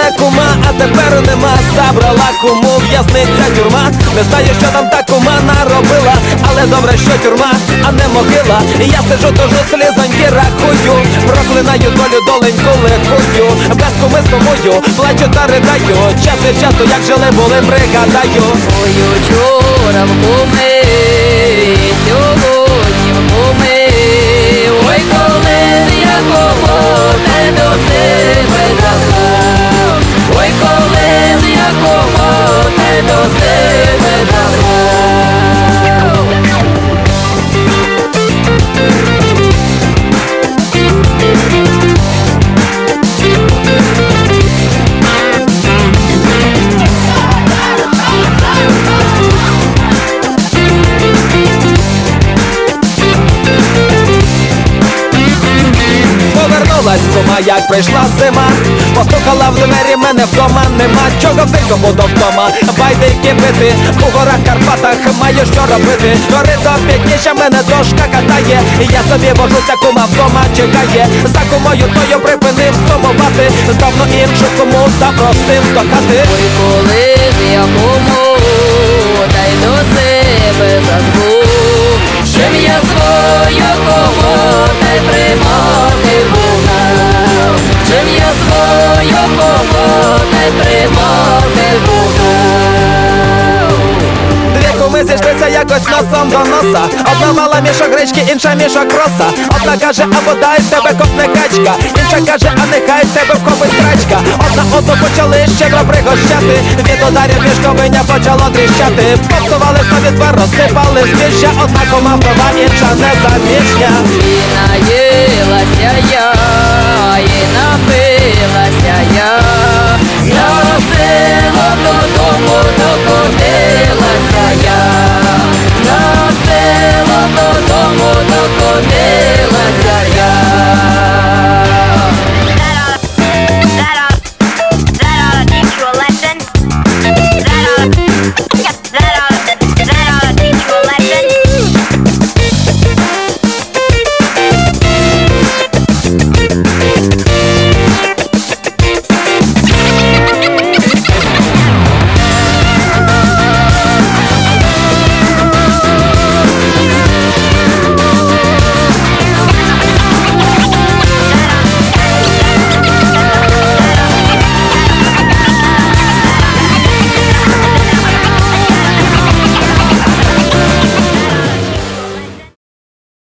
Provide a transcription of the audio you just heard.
мене кума, а тепер нема. Забрала куму в'язниця, тюрма. Не знаю, що там та кума наробила, але добре, що тюрма, а не могила. І я сиджу, тужу, слізоньки рахую, проклинаю долю, доленьку лихую. Без куми сумую, плачу та ридаю. Час від часу, як жили були, пригадаю. Ой, вчора в куми, сьогодні в куми. Ой, коли я кого не до себе зазвав. Ой, коли я кого не до себе зазвав. Повернулась кума, як прийшла зима. Постукала в двері, мене вдома нема. Чого взимку буду вдома, байдики бити. У горах Карпатах маю що робити. Гори до п'ятніша, мене дошка катає. І я собі вожуся, кума вдома чекає. За кумою тою припинив сумувати. Давно іншу куму запросив до хати. Ой, коли ж я кому, та й до себе зазву. Чим я свою кому не примати бугав. Чим я свою кому не примати бугав. Дві куми зійшлися якось носом до носа. Одна мала мішок гречки, інша мішок роса. Одна каже, або дай тебе копне качка. Інша каже, а нехай тебе вкопить страчка. Одна одну почали щедро пригощати. Від ударів мішковиня почало тріщати. Попсували собі двор, розсипали збіжжя. Одна кума вдова, інша незаміжня. І наїлася я, і напилася я. На село додому докотилася я. На село додому докотилася.